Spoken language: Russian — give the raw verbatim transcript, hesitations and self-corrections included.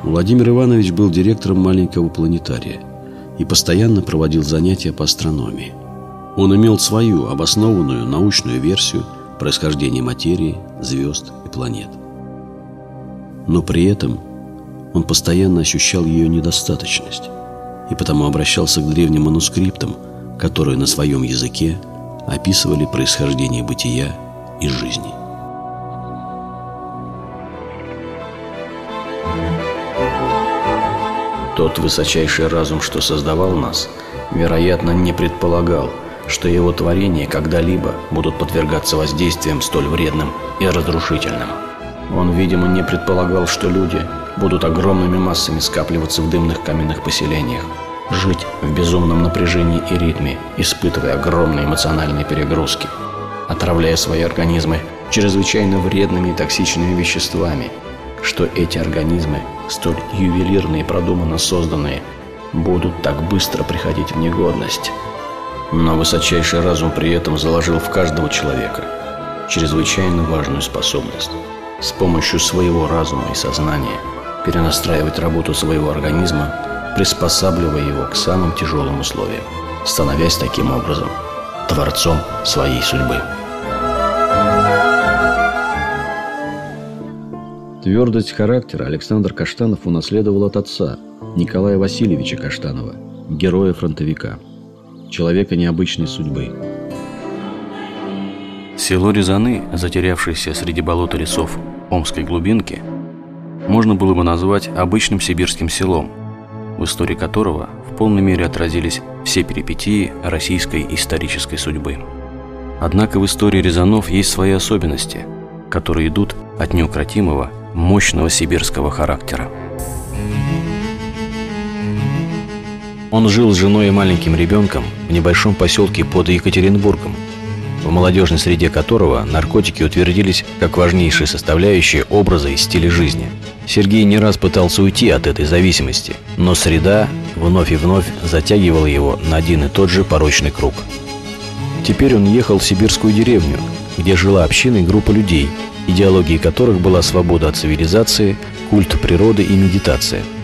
Владимир Иванович был директором маленького планетария и постоянно проводил занятия по астрономии. Он имел свою обоснованную научную версию происхождения материи, звезд и планет. Но при этом он постоянно ощущал ее недостаточность и потому обращался к древним манускриптам, которые на своем языке описывали происхождение бытия и жизни. Тот высочайший разум, что создавал нас, вероятно, не предполагал, что его творения когда-либо будут подвергаться воздействиям столь вредным и разрушительным. Он, видимо, не предполагал, что люди будут огромными массами скапливаться в дымных каменных поселениях, жить в безумном напряжении и ритме, испытывая огромные эмоциональные перегрузки, отравляя свои организмы чрезвычайно вредными и токсичными веществами, что эти организмы, столь ювелирно и продуманно созданные, будут так быстро приходить в негодность. Но высочайший разум при этом заложил в каждого человека чрезвычайно важную способность с помощью своего разума и сознания перенастраивать работу своего организма, приспосабливая его к самым тяжелым условиям, становясь таким образом творцом своей судьбы. Твердость характера Александр Каштанов унаследовал от отца, Николая Васильевича Каштанова, героя-фронтовика, человека необычной судьбы. Село Рязаны, затерявшееся среди болот и лесов Омской глубинки, можно было бы назвать обычным сибирским селом, в истории которого в полной мере отразились все перипетии российской исторической судьбы. Однако в истории Рязанов есть свои особенности, которые идут от неукротимого, мощного сибирского характера. Он жил с женой и маленьким ребенком в небольшом поселке под Екатеринбургом, в молодежной среде которого наркотики утвердились как важнейшие составляющие образа и стиля жизни. Сергей не раз пытался уйти от этой зависимости, но среда вновь и вновь затягивала его на один и тот же порочный круг. Теперь он ехал в сибирскую деревню, где жила община и группа людей, идеологией которых была свобода от цивилизации, культ природы и медитация.